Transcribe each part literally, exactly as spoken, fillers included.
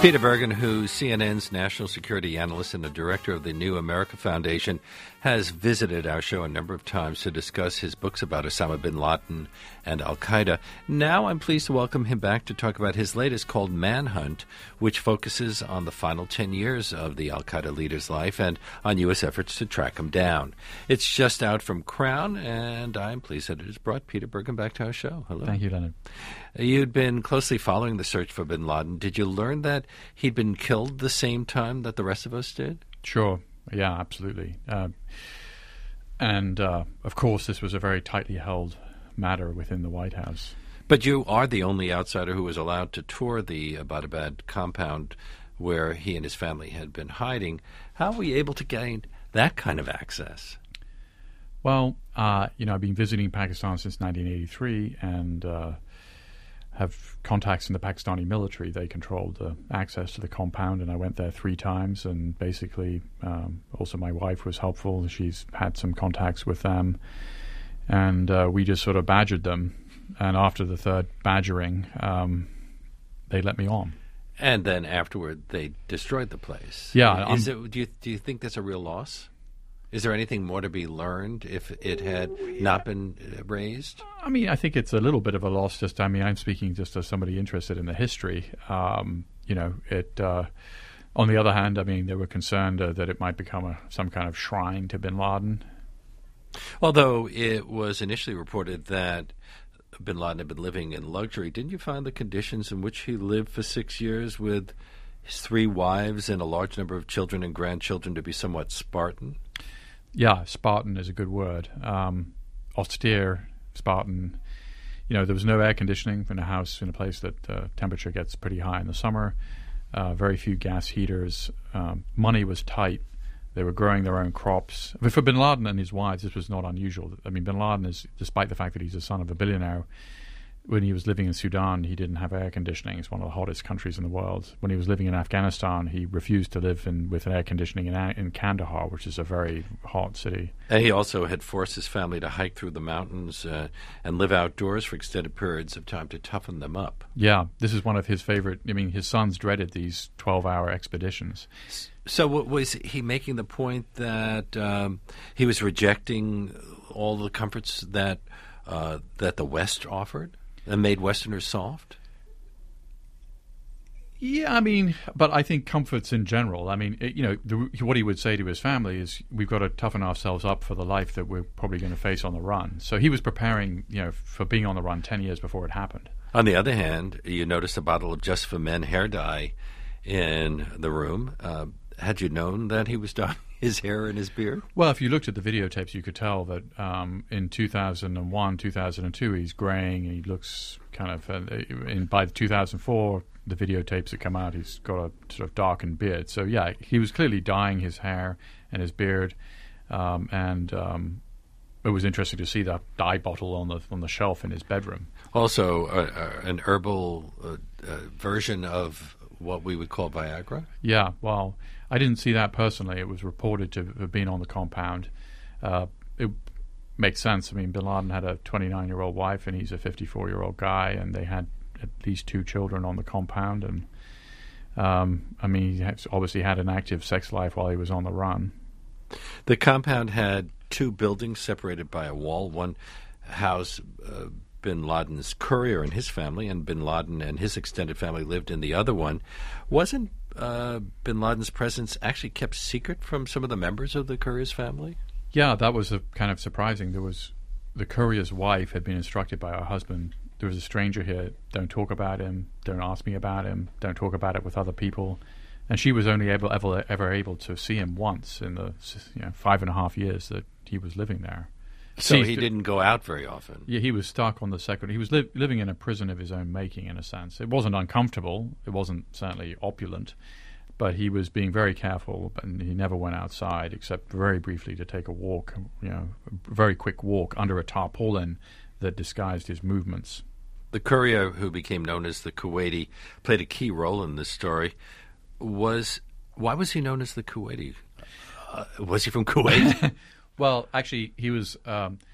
Peter Bergen, who's C N N's national security analyst and the director of the New America Foundation, has visited our show a number of times to discuss his books about Osama bin Laden and al-Qaeda. Now I'm pleased to welcome him back to talk about his latest called Manhunt, which focuses on the final ten years of the al-Qaeda leader's life and on U S efforts to track him down. It's just out from Crown, and I'm pleased that it has brought Peter Bergen back to our show. Hello. Thank you, Leonard. You'd been closely following the search for bin Laden. Did you learn that he'd been killed the same time that the rest of us did? Sure. Yeah, absolutely. Uh, and, uh, of course, this was a very tightly held matter within the White House. But you are the only outsider who was allowed to tour the Abbottabad compound where he and his family had been hiding. How were you able to gain that kind of access? Well, uh, you know, I've been visiting Pakistan since nineteen eighty-three and uh, have contacts in the Pakistani military. They controlled the access to the compound, and I went there three times. And basically, um, also my wife was helpful. She's had some contacts with them, and uh, we just sort of badgered them. And after the third badgering, um, they let me on. And then afterward, they destroyed the place. Yeah. Is it, do you do you think that's a real loss? Is there anything more to be learned if it had not been raised? I mean, I think it's a little bit of a loss. Just, I mean, I'm speaking just as somebody interested in the history. Um, you know, it. Uh, on the other hand, I mean, they were concerned uh, that it might become a, some kind of shrine to bin Laden. Although it was initially reported that bin Laden had been living in luxury, didn't you find the conditions in which he lived for six years with his three wives and a large number of children and grandchildren to be somewhat Spartan? Yeah, Spartan is a good word. Um, austere, Spartan. You know, there was no air conditioning in a house in a place that uh, temperature gets pretty high in the summer. Uh, very few gas heaters. Um, money was tight. They were growing their own crops. But for bin Laden and his wives, this was not unusual. I mean, bin Laden is, despite the fact that he's the son of a billionaire, when he was living in Sudan, he didn't have air conditioning. It's one of the hottest countries in the world. When he was living in Afghanistan, he refused to live in, with air conditioning in, in Kandahar, which is a very hot city. And he also had forced his family to hike through the mountains uh, and live outdoors for extended periods of time to toughen them up. Yeah, this is one of his favorite. I mean, his sons dreaded these twelve-hour expeditions. So was he making the point that um, he was rejecting all the comforts that uh, that the West offered? And made Westerners soft? Yeah, I mean, but I think comforts in general. I mean, it, you know, the, what he would say to his family is, we've got to toughen ourselves up for the life that we're probably going to face on the run. So he was preparing, you know, for being on the run ten years before it happened. On the other hand, you noticed a bottle of Just for Men hair dye in the room. Uh, had you known that he was dyeing his hair and his beard? Well, if you looked at the videotapes, you could tell that um, in two thousand one, two thousand two, he's graying and he looks kind of, uh, in, by two thousand four, the videotapes that come out, he's got a sort of darkened beard. So, yeah, he was clearly dyeing his hair and his beard, um, and um, it was interesting to see that dye bottle on the on the shelf in his bedroom. Also, uh, uh, an herbal uh, uh, version of what we would call Viagra? Yeah, well, I didn't see that personally. It was reported to have been on the compound. Uh, it makes sense. I mean, bin Laden had a twenty-nine-year-old wife, and he's a fifty-four-year-old guy, and they had at least two children on the compound. And, um, I mean, he obviously had an active sex life while he was on the run. The compound had two buildings separated by a wall. One housed uh, bin Laden's courier and his family, and bin Laden and his extended family lived in the other one. Wasn't uh, bin Laden's presence actually kept secret from some of the members of the courier's family? Yeah, that was a kind of surprising. There was the courier's wife had been instructed by her husband, there was a stranger here, don't talk about him, don't ask me about him, don't talk about it with other people. And she was only able ever, ever able to see him once in the you know, five and a half years that he was living there. So See, he didn't go out very often. Yeah, he was stuck on the second. He was li- living in a prison of his own making, in a sense. It wasn't uncomfortable. It wasn't certainly opulent. But he was being very careful, and he never went outside except very briefly to take a walk, you know, a very quick walk under a tarpaulin that disguised his movements. The courier, who became known as the Kuwaiti, played a key role in this story. Was why was he known as the Kuwaiti? Uh, was he from Kuwait? Well, actually, he was. Um,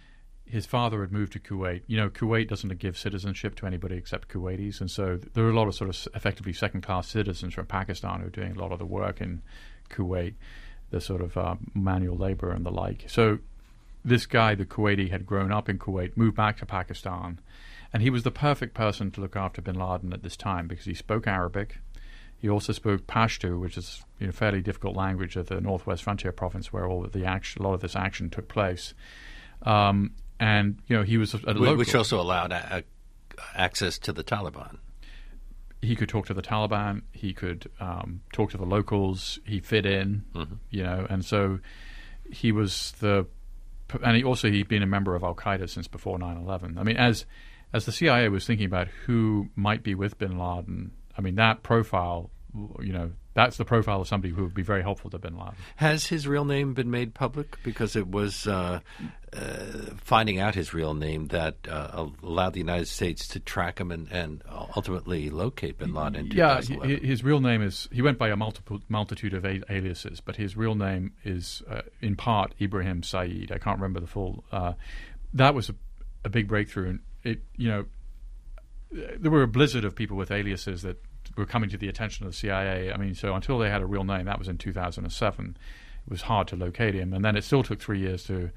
his father had moved to Kuwait. You know, Kuwait doesn't give citizenship to anybody except Kuwaitis, and so there are a lot of sort of effectively second-class citizens from Pakistan who are doing a lot of the work in Kuwait, the sort of uh, manual labor and the like. So this guy, the Kuwaiti, had grown up in Kuwait, moved back to Pakistan, and he was the perfect person to look after bin Laden at this time because he spoke Arabic. He also spoke Pashto, which is you know, fairly difficult language of the Northwest Frontier Province where all of the action, a lot of this action took place. Um, and, you know, he was a, a local. Which also allowed a, a access to the Taliban. He could talk to the Taliban. He could um, talk to the locals. He fit in, mm-hmm. you know, and so he was the – and he also he'd been a member of al-Qaeda since before nine eleven. I mean, as as the C I A was thinking about who might be with bin Laden, I mean, that profile, you know, that's the profile of somebody who would be very helpful to bin Laden. Has his real name been made public? Because it was uh, uh, finding out his real name that uh, allowed the United States to track him and, and ultimately locate bin Laden in yeah, his real name is, he went by a multiple, multitude of a- aliases, but his real name is uh, in part Ibrahim Saeed. I can't remember the full. Uh, that was a, a big breakthrough. And it, you know, there were a blizzard of people with aliases that were coming to the attention of the C I A. I mean, so until they had a real name, that was in two thousand seven, it was hard to locate him. And then it still took three years to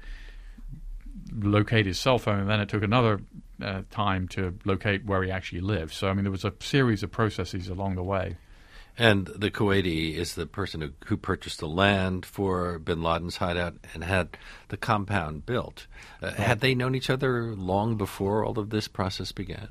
locate his cell phone, and then it took another uh, time to locate where he actually lived. So, I mean, there was a series of processes along the way. And the Kuwaiti is the person who, who purchased the land for bin Laden's hideout and had the compound built. Uh, right. Had they known each other long before all of this process began?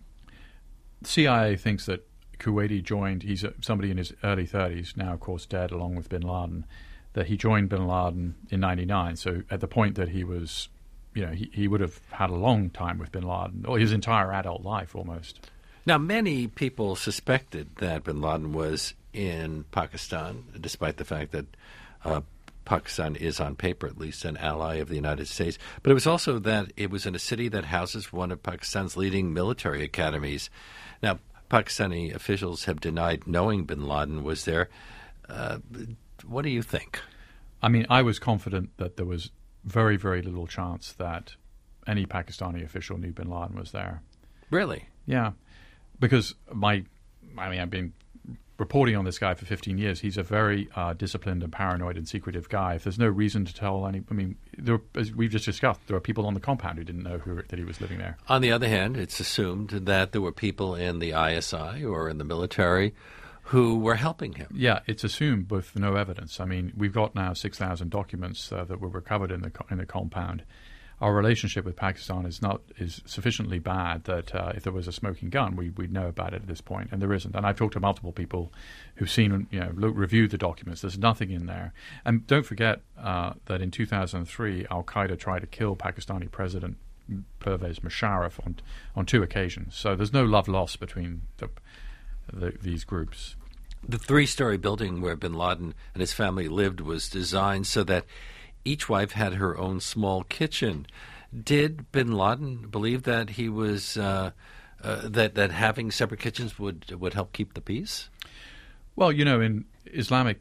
The C I A thinks that Kuwaiti joined, he's a, somebody in his early thirties, now of course dead along with bin Laden, that he joined bin Laden in ninety-nine. So at the point that he was, you know, he, he would have had a long time with bin Laden, or his entire adult life almost. Now, many people suspected that bin Laden was in Pakistan, despite the fact that uh, Pakistan is on paper at least an ally of the United States. But it was also that it was in a city that houses one of Pakistan's leading military academies. Now, Pakistani officials have denied knowing bin Laden was there. Uh, what do you think? I mean, I was confident that there was very, very little chance that any Pakistani official knew bin Laden was there. Really? Yeah. Because my, I mean, I've been reporting on this guy for fifteen years. He's a very uh, disciplined and paranoid and secretive guy. If there's no reason to tell any, I mean, there, as we've just discussed, there are people on the compound who didn't know who, that he was living there. On the other hand, it's assumed that there were people in the I S I or in the military who were helping him. Yeah, it's assumed with no evidence. I mean, we've got now six thousand documents uh, that were recovered in the in the compound. Our relationship with Pakistan is not is sufficiently bad that uh, if there was a smoking gun, we, we'd know about it at this point, and there isn't. And I've talked to multiple people who've seen, you know, look, reviewed the documents. There's nothing in there. And don't forget uh, that in two thousand three, al-Qaeda tried to kill Pakistani President Pervez Musharraf on on two occasions. So there's no love lost between the, the, these groups. The three-story building where bin Laden and his family lived was designed so that each wife had her own small kitchen. Did bin Laden believe that he was uh, uh, that that having separate kitchens would would help keep the peace? Well, you know, in Islamic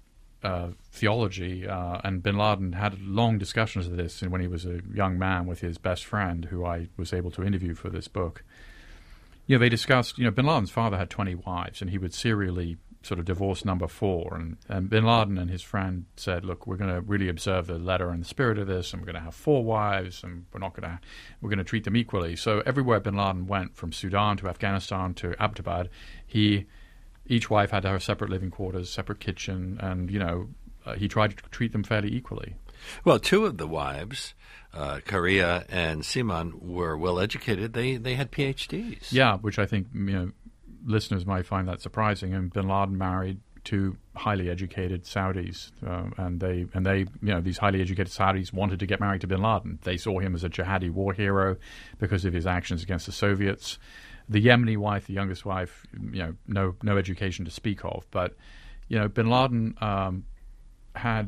uh, theology, uh, and bin Laden had long discussions of this when he was a young man with his best friend, who I was able to interview for this book. You know, they discussed. You know, bin Laden's father had twenty wives, and he would serially sort of divorce number four, and, and bin Laden and his friend said, look, we're going to really observe the letter and the spirit of this, and we're going to have four wives, and we're not going to we're going to treat them equally. So everywhere bin Laden went, from Sudan to Afghanistan to Abbottabad, he each wife had her separate living quarters, separate kitchen, and you know uh, he tried to treat them fairly equally. Well, two of the wives, uh, Karia and Siman, were well educated. They they had P H Ds. Yeah, which I think, you know, listeners might find that surprising. And bin Laden married two highly educated Saudis, uh, and they and they, you know, these highly educated Saudis wanted to get married to bin Laden. They saw him as a jihadi war hero because of his actions against the Soviets. The Yemeni wife, the youngest wife, you know, no no education to speak of, but you know, bin Laden um, had,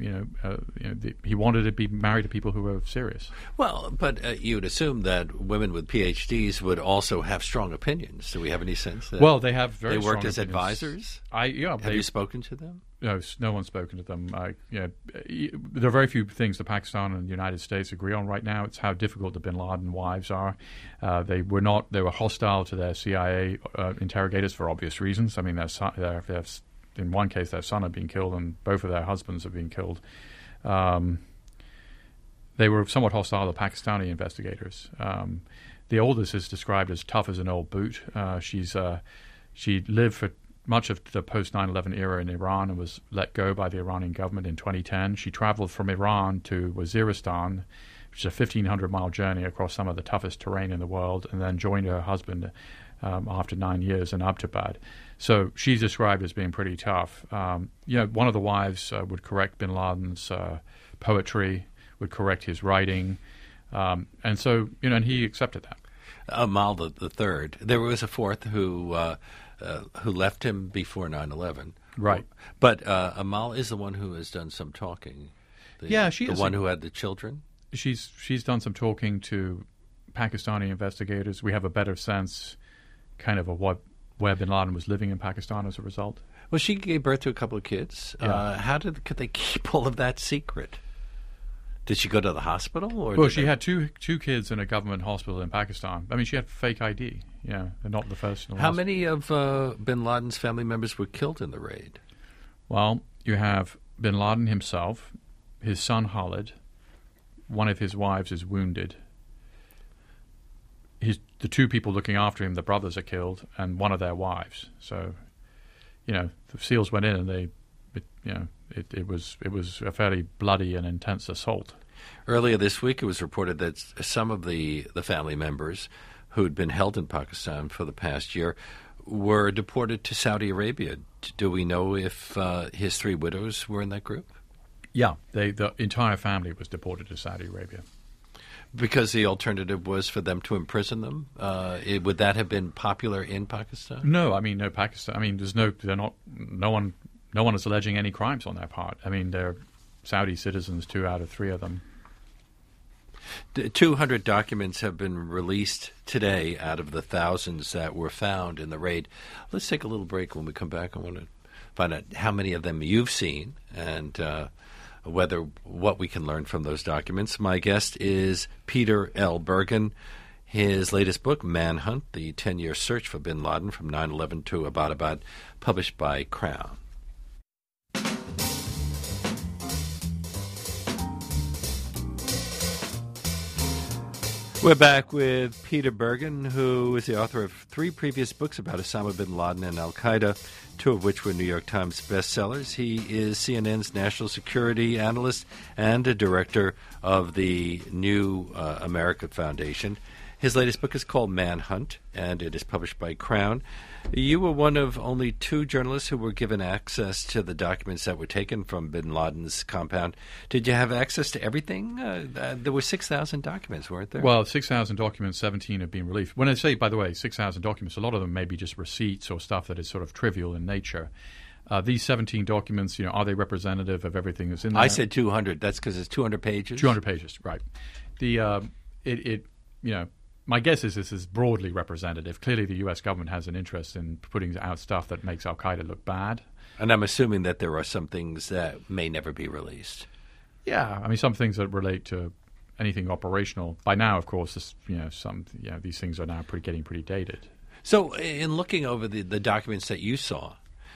you know, uh, you know the, he wanted to be married to people who were serious. Well, but uh, you would assume that women with P H Ds would also have strong opinions. Do we have any sense that? Well, they have very. They worked strong as opinions. advisors. I yeah. Have they, you spoken to them? No, no one's spoken to them. I, you know, there are very few things that Pakistan and the United States agree on right now. It's how difficult the Bin Laden wives are. Uh, they were not. They were hostile to their C I A uh, interrogators for obvious reasons. I mean, their son, their, their, in one case, their son had been killed, and both of their husbands have been killed. Um, they were somewhat hostile to Pakistani investigators. Um, the oldest is described as tough as an old boot. Uh, she's uh, she lived for much of the post nine eleven era in Iran and was let go by the Iranian government in twenty ten. She traveled from Iran to Waziristan, which is a fifteen hundred mile journey across some of the toughest terrain in the world, and then joined her husband um, after nine years in Abbottabad. So she's described as being pretty tough. Um, you know, one of the wives uh, would correct bin Laden's uh, poetry, would correct his writing, um, and so, you know, and he accepted that. Amal the, the third. There was a fourth who uh, uh, who left him before nine eleven. Right. But uh, Amal is the one who has done some talking. The, yeah, she the is. one who had the children. She's she's done some talking to Pakistani investigators. We have a better sense, kind of, of what where bin Laden was living in Pakistan as a result. Well, she gave birth to a couple of kids. Yeah. Uh, how did could they keep all of that secret? Did she go to the hospital? Or well, did she they... had two two kids in a government hospital in Pakistan. I mean, she had fake I D. Yeah, and not the first. And the How last. many of uh, bin Laden's family members were killed in the raid? Well, you have bin Laden himself, his son Khalid. One of his wives is wounded. His, the two people looking after him, the brothers, are killed, and one of their wives. So, you know, the SEALs went in and they, it, you know, it, it was it was a fairly bloody and intense assault. Earlier this week, it was reported that some of the, the family members who'd been held in Pakistan for the past year were deported to Saudi Arabia. Do we know if uh, his three widows were in that group? Yeah, they, the entire family was deported to Saudi Arabia. Because the alternative was for them to imprison them? Uh, it, would that have been popular in Pakistan? No, I mean, no Pakistan. I mean, there's no, they're not, no one, no one is alleging any crimes on their part. I mean, they're Saudi citizens, two out of three of them. two hundred documents have been released today out of the thousands that were found in the raid. Let's take a little break. When we come back, I want to find out how many of them you've seen and uh, whether what we can learn from those documents. My guest is Peter L. Bergen. His latest book, Manhunt, The ten-Year Search for Bin Laden from nine eleven to Abbottabad, published by Crown. We're back with Peter Bergen, who is the author of three previous books about Osama bin Laden and al-Qaeda, two of which were New York Times bestsellers. He is C N N's national security analyst and a director of the New uh, America Foundation. His latest book is called Manhunt, and it is published by Crown. You were one of only two journalists who were given access to the documents that were taken from bin Laden's compound. Did you have access to everything? Uh, uh, there were six thousand documents, weren't there? Well, six thousand documents, seventeen have been released. When I say, by the way, six thousand documents, a lot of them may be just receipts or stuff that is sort of trivial in nature. Uh, these seventeen documents, you know, are they representative of everything that's in there? I said two hundred. That's because it's two hundred pages? two hundred pages, right. The uh, it, it, you know, my guess is this is broadly representative. Clearly, the U S government has an interest in putting out stuff that makes al-Qaeda look bad. And I'm assuming that there are some things that may never be released. Yeah, I mean, some things that relate to anything operational. By now, of course, this, you know, some you know, these things are now pretty, getting pretty dated. So, in looking over the, the documents that you saw,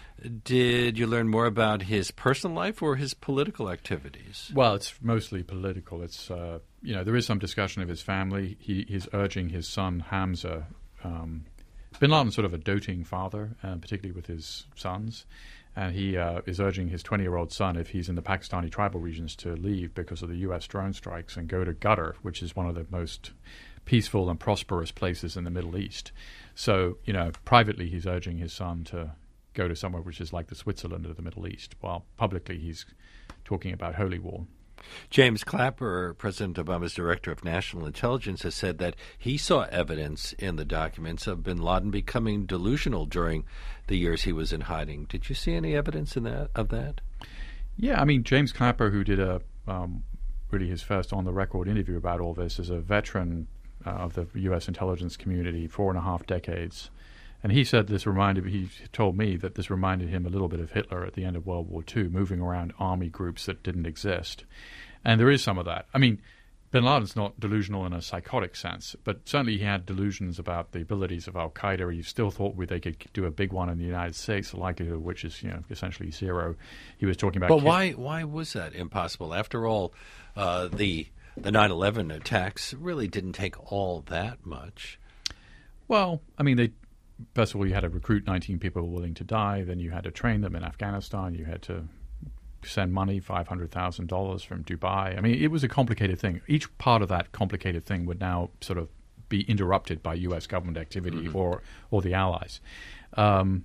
did you learn more about his personal life or his political activities? Well, it's mostly political. It's uh, you know, there is some discussion of his family. He is urging his son Hamza. Um, bin Laden's sort of a doting father, uh, particularly with his sons, and he uh, is urging his twenty-year-old son, if he's in the Pakistani tribal regions, to leave because of the U S drone strikes and go to Qatar, which is one of the most peaceful and prosperous places in the Middle East. So, you know, privately he's urging his son to go to somewhere which is like the Switzerland of the Middle East, while publicly he's talking about holy war. James Clapper, President Obama's Director of National Intelligence, has said that he saw evidence in the documents of bin Laden becoming delusional during the years he was in hiding. Did you see any evidence in that of that? Yeah, I mean, James Clapper, who did a um, really his first on-the-record interview about all this, is a veteran uh, of the U S intelligence community, four and a half decades. And he said this reminded, he told me that this reminded him a little bit of Hitler at the end of World War Two, moving around army groups that didn't exist. And there is some of that. I mean, bin Laden's not delusional in a psychotic sense, but certainly he had delusions about the abilities of al-Qaeda. He still thought they could do a big one in the United States, the likelihood of which is, you know, essentially zero. He was talking about... But why, why was that impossible? After all, uh, the the nine eleven attacks really didn't take all that much. Well, I mean, they... First of all, you had to recruit nineteen people willing to die. Then you had to train them in Afghanistan. You had to send money, five hundred thousand dollars from Dubai. I mean, it was a complicated thing. Each part of that complicated thing would now sort of be interrupted by U S government activity mm-hmm. or or the Allies. Um,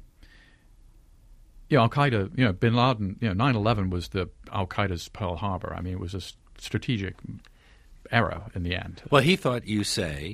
yeah, Al-Qaeda, you know, bin Laden, you know, nine eleven was the Al-Qaeda's Pearl Harbor. I mean, it was a s- strategic error in the end. Well, he thought, you say,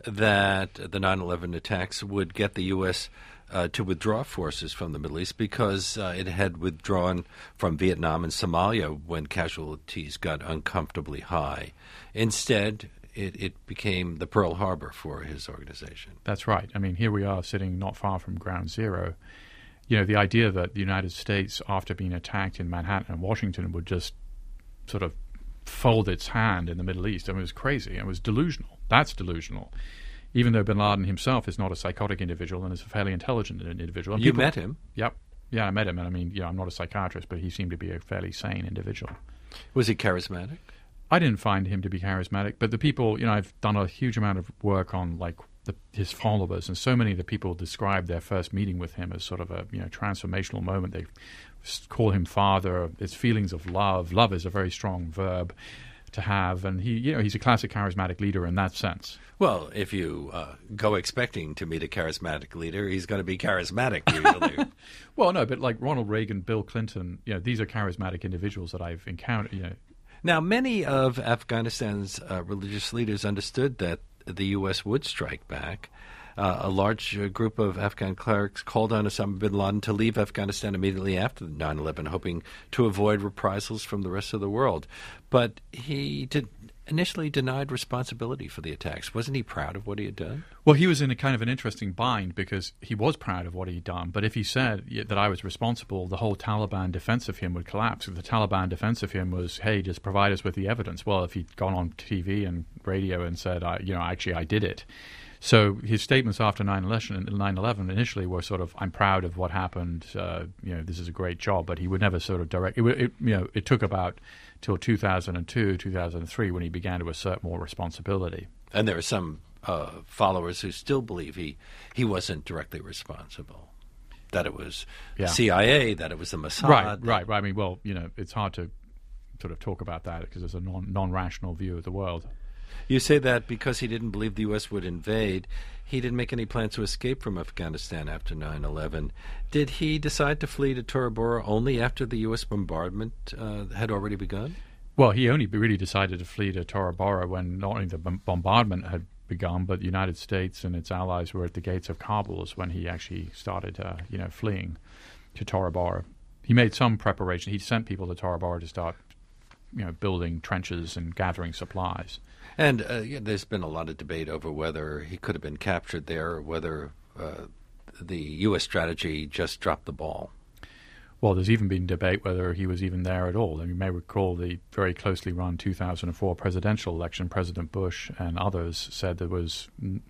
that the nine eleven attacks would get the U S uh, to withdraw forces from the Middle East because uh, it had withdrawn from Vietnam and Somalia when casualties got uncomfortably high. Instead, it, it became the Pearl Harbor for his organization. That's right. I mean, here we are sitting not far from ground zero. You know, the idea that the United States, after being attacked in Manhattan and Washington, would just sort of fold its hand in the Middle East. I mean, it was crazy. It was delusional. That's delusional. Even though bin Laden himself is not a psychotic individual and is a fairly intelligent individual. And you people, met him? Yep. Yeah, I met him. And I mean, you know, I'm not a psychiatrist, but he seemed to be a fairly sane individual. Was he charismatic? I didn't find him to be charismatic, but the people, you know, I've done a huge amount of work on, like, the, his followers, and so many of the people describe their first meeting with him as sort of a, you know, transformational moment. They call him father. It's feelings of love. Love is a very strong verb to have, and he, you know, he's a classic charismatic leader in that sense. Well, if you uh, go expecting to meet a charismatic leader, he's going to be charismatic usually. Well, no, but like Ronald Reagan, Bill Clinton, you know, these are charismatic individuals that I've encountered. You know. Now, many of Afghanistan's uh, religious leaders understood that the U S would strike back. Uh, a large uh, group of Afghan clerics called on Osama bin Laden to leave Afghanistan immediately after nine eleven, hoping to avoid reprisals from the rest of the world. But he did initially denied responsibility for the attacks. Wasn't he proud of what he had done? Well, he was in a kind of an interesting bind because he was proud of what he'd done. But if he said that I was responsible, the whole Taliban defense of him would collapse. If the Taliban defense of him was, hey, just provide us with the evidence. Well, if he'd gone on T V and radio and said, I, you know, actually I did it. So his statements after nine eleven initially were sort of, I'm proud of what happened, uh, you know, this is a great job, but he would never sort of direct, it, it, you know, it took about till two thousand two, two thousand three when he began to assert more responsibility. And there are some uh, followers who still believe he, he wasn't directly responsible, that it was yeah. the C I A, that it was the Mossad. Right, right, right. I mean, well, you know, it's hard to sort of talk about that because it's a non, non-rational view of the world. You say that because he didn't believe the U S would invade, he didn't make any plans to escape from Afghanistan after nine eleven. Did he decide to flee to Tora Bora only after the U S bombardment uh, had already begun? Well, he only really decided to flee to Tora Bora when not only the b- bombardment had begun, but the United States and its allies were at the gates of Kabul is when he actually started, uh, you know, fleeing to Tora Bora. He made some preparation. He sent people to Tora Bora to start, you know, building trenches and gathering supplies. And uh, yeah, there's been a lot of debate over whether he could have been captured there, or whether uh, the U S strategy just dropped the ball. Well, there's even been debate whether he was even there at all. And you may recall the very closely run two thousand four presidential election. President Bush and others said there was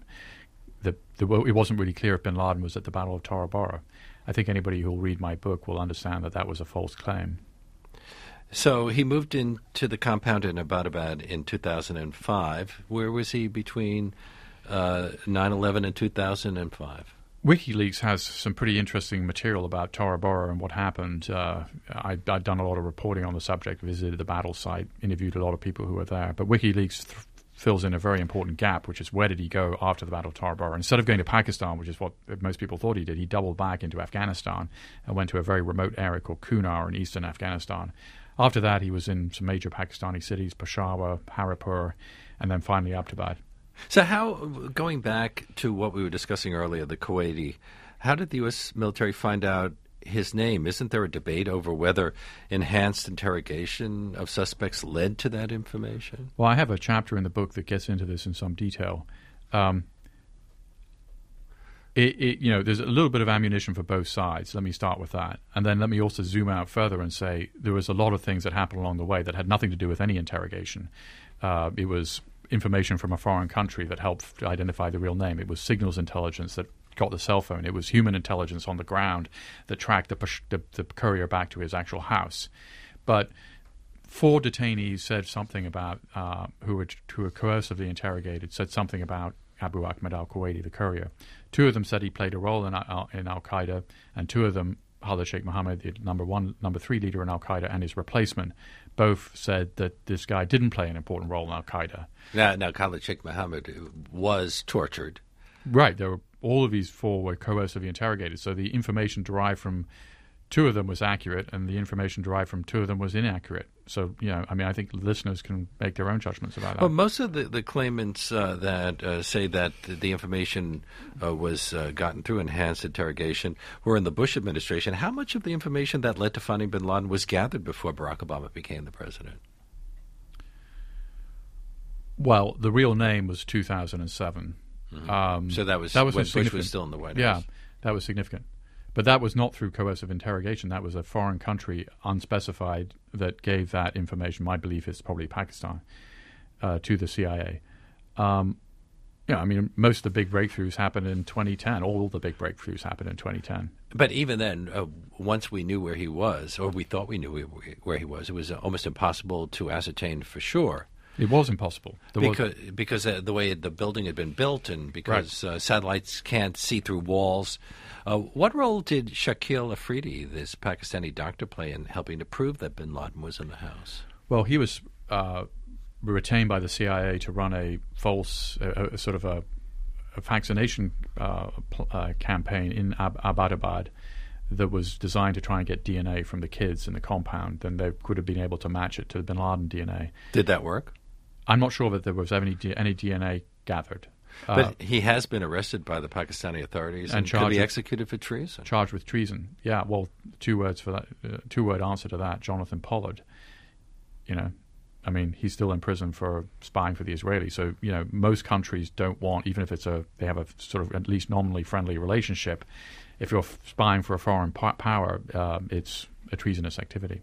the, the it wasn't really clear if bin Laden was at the Battle of Tora Bora. I think anybody who will read my book will understand that that was a false claim. So he moved into the compound in Abbottabad in two thousand five. Where was he between uh, nine eleven and two thousand five? WikiLeaks has some pretty interesting material about Tora Bora and what happened. Uh, I, I've done a lot of reporting on the subject, visited the battle site, interviewed a lot of people who were there. But WikiLeaks th- fills in a very important gap, which is where did he go after the Battle of Tora Bora? Instead of going to Pakistan, which is what most people thought he did, he doubled back into Afghanistan and went to a very remote area called Kunar in eastern Afghanistan. After that, he was in some major Pakistani cities, Peshawar, Haripur, and then finally Abbottabad. So how, going back to what we were discussing earlier, the Kuwaiti, how did the U S military find out his name. Isn't there a debate over whether enhanced interrogation of suspects led to that information? Well, I have a chapter in the book that gets into this in some detail. Um, it, it, you know, there's a little bit of ammunition for both sides. Let me start with that. And then let me also zoom out further and say there was a lot of things that happened along the way that had nothing to do with any interrogation. Uh, it was information from a foreign country that helped identify the real name. It was signals intelligence that got the cell phone. It was human intelligence on the ground that tracked the, the, the courier back to his actual house. But four detainees said something about, uh, who, were, who were coercively interrogated, said something about Abu Ahmed al-Kuwaiti, the courier. Two of them said he played a role in, uh, in al-Qaeda, and two of them, Khalid Sheikh Mohammed, the number one, number three leader in al-Qaeda, and his replacement, both said that this guy didn't play an important role in al-Qaeda. Now, now Khalid Sheikh Mohammed was tortured. Right. There were, all of these four were coercively interrogated, so the information derived from two of them was accurate, and the information derived from two of them was inaccurate. So, you know, I mean, I think listeners can make their own judgments about that. Well, most of the, the claimants uh, that uh, say that the information uh, was uh, gotten through enhanced interrogation were in the Bush administration. How much of the information that led to finding bin Laden was gathered before Barack Obama became the president? Well, the real name was two thousand seven. Mm-hmm. Um, so that was, that was when Bush was still in the White yeah, House. Yeah, that was significant. But that was not through coercive interrogation. That was a foreign country, unspecified, that gave that information. My belief is probably Pakistan, uh, to the C I A. Um, yeah, I mean, most of the big breakthroughs happened in twenty ten. All the big breakthroughs happened in twenty ten. But even then, uh, once we knew where he was, or we thought we knew where he was, it was almost impossible to ascertain for sure. It was impossible. There because was... because uh, the way the building had been built and because right. uh, satellites can't see through walls. Uh, what role did Shakil Afridi, this Pakistani doctor, play in helping to prove that bin Laden was in the house? Well, he was uh, retained by the C I A to run a false, uh, a sort of a, a vaccination uh, pl- uh, campaign in Ab- Abbottabad that was designed to try and get D N A from the kids in the compound. Then they could have been able to match it to the bin Laden D N A. Did that work? I'm not sure that there was any D- any D N A gathered. But uh, he has been arrested by the Pakistani authorities and, and could be with, executed for treason. Charged with treason. Yeah, well, two words for that. Uh, two word answer to that. Jonathan Pollard. You know, I mean, he's still in prison for spying for the Israelis. So, you know, most countries don't want, even if it's a, they have a sort of at least nominally friendly relationship. If you're f- spying for a foreign p- power, uh, it's a treasonous activity.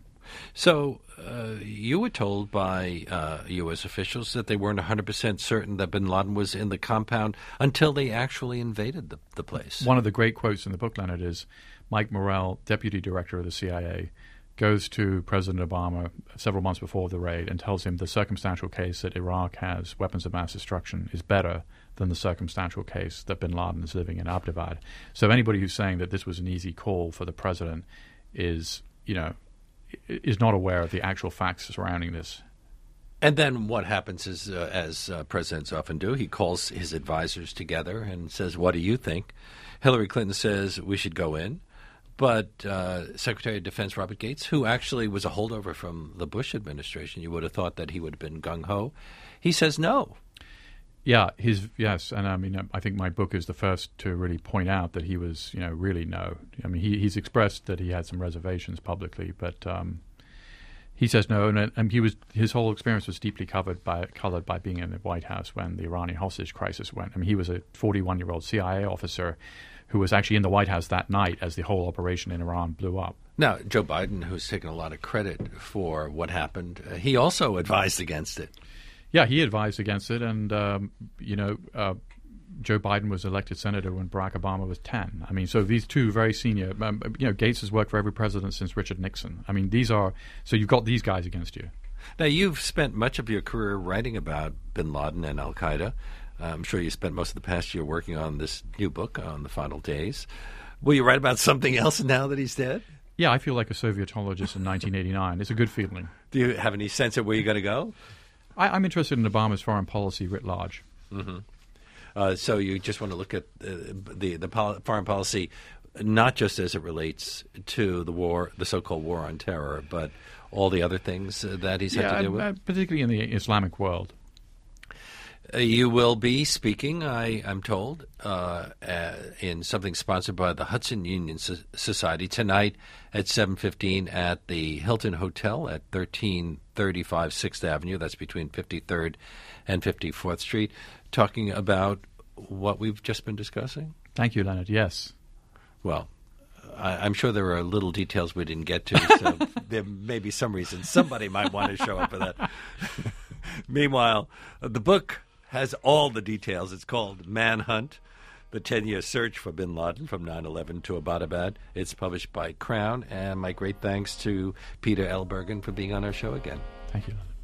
So uh, you were told by uh, U S officials that they weren't one hundred percent certain that bin Laden was in the compound until they actually invaded the, the place. One of the great quotes in the book, Leonard, is Mike Morrell, deputy director of the C I A, goes to President Obama several months before the raid and tells him the circumstantial case that Iraq has weapons of mass destruction is better than the circumstantial case that bin Laden is living in Abbottabad. So anybody who's saying that this was an easy call for the president is, you know, is not aware of the actual facts surrounding this. And then what happens is, uh, as uh, presidents often do, he calls his advisors together and says, what do you think? Hillary Clinton says we should go in. But uh, Secretary of Defense Robert Gates, who actually was a holdover from the Bush administration, you would have thought that he would have been gung-ho, he says no. Yeah, his yes, and I mean, I think my book is the first to really point out that he was, you know, really no. I mean, he, he's expressed that he had some reservations publicly, but um, he says no, and, and he was his whole experience was deeply covered by colored by being in the White House when the Iranian hostage crisis went. I mean, he was a forty-one-year-old C I A officer who was actually in the White House that night as the whole operation in Iran blew up. Now, Joe Biden, who's taken a lot of credit for what happened, uh, he also advised against it. Yeah, he advised against it, and um, you know, uh, Joe Biden was elected senator when Barack Obama was ten. I mean, so these two very senior, um, you know, Gates has worked for every president since Richard Nixon. I mean, these are so you've got these guys against you. Now, you've spent much of your career writing about bin Laden and Al Qaeda. I'm sure you spent most of the past year working on this new book on the final days. Will you write about something else now that he's dead? Yeah, I feel like a Sovietologist in nineteen eighty-nine. It's a good feeling. Do you have any sense of where you're going to go? I, I'm interested in Obama's foreign policy writ large. Mm-hmm. Uh, so you just want to look at uh, the the pol- foreign policy, not just as it relates to the war, the so-called war on terror, but all the other things uh, that he's yeah, had to deal with? Uh, particularly in the Islamic world. Uh, you will be speaking, I, I'm told, uh, uh, in something sponsored by the Hudson Union so- Society tonight at seven fifteen at the Hilton Hotel at thirteen thirty-five sixth Avenue. That's between fifty-third and fifty-fourth Street, talking about what we've just been discussing. Thank you, Leonard. Yes. Well, I, I'm sure there are little details we didn't get to, so there may be some reason somebody might want to show up for that. Meanwhile, the book has all the details. It's called Manhunt, the ten-year search for bin Laden from nine eleven to Abbottabad. It's published by Crown, and my great thanks to Peter L. Bergen for being on our show again. Thank you, Leonard.